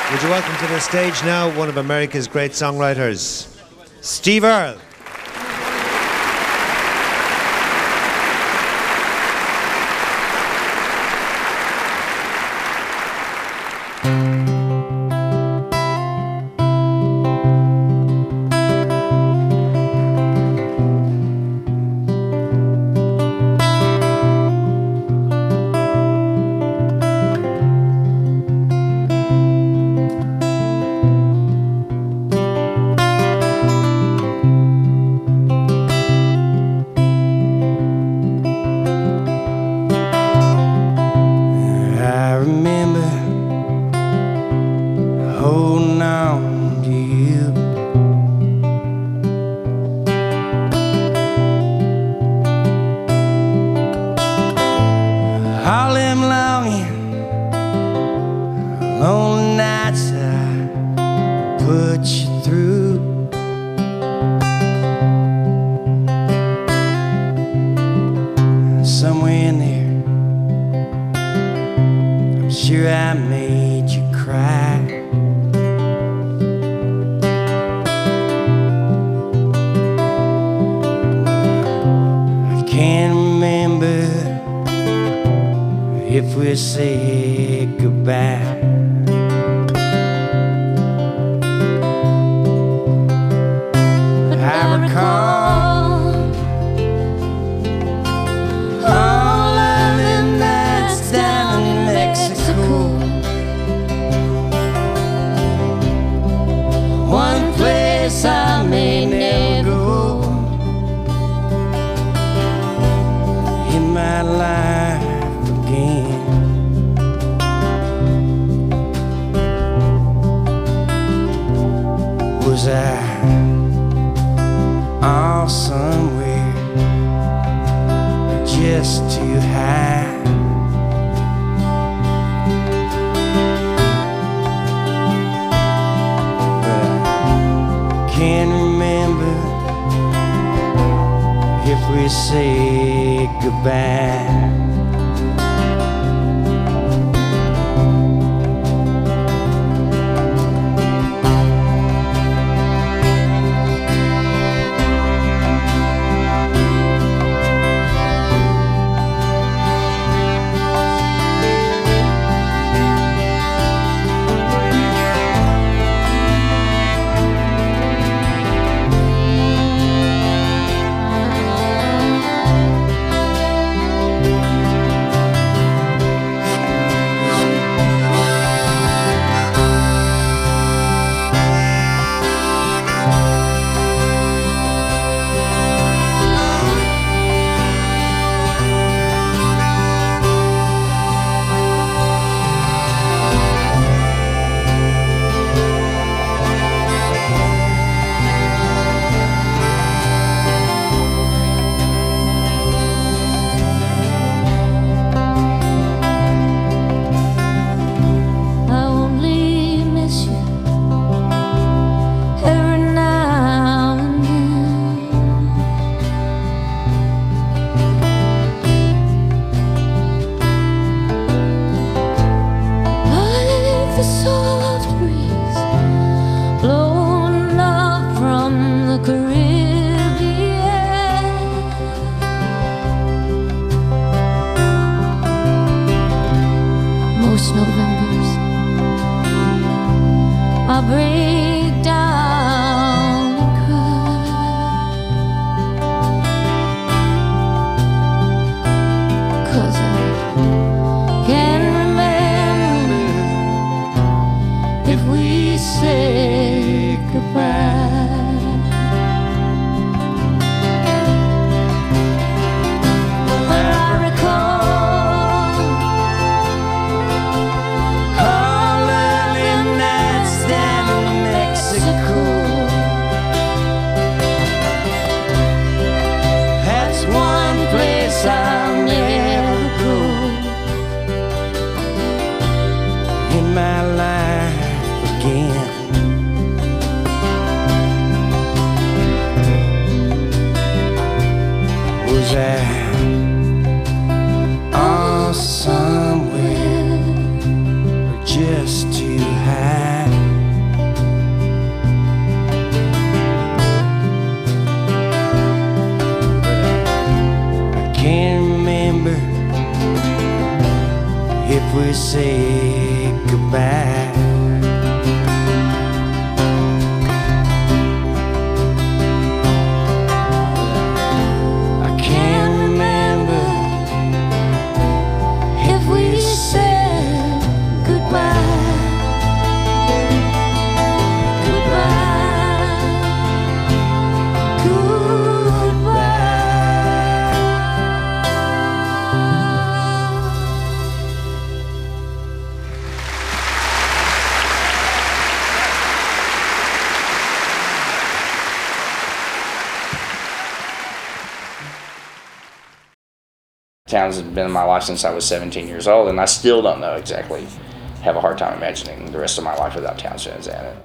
Would you welcome to the stage now one of America's great songwriters, Steve Earle. Holding on to you, all them lonely nights I put you through. Somewhere in there, I'm sure I made you cry. Can't remember if we said goodbye. But I recall all of them nights down in Mexico. One place I may never go in my life again. Was I all somewhere just too high? But I can't remember if we say goodbye. Novembers I break down and cry, 'cause I can't remember if we say goodbye. I'll never go in my life again. Was I all somewhere or just too high? goodbye. I can't remember if we said goodbye. Towns has been in my life since I was 17 years old, and I still don't know exactly, have a hard time imagining the rest of my life without Towns Van Zandt.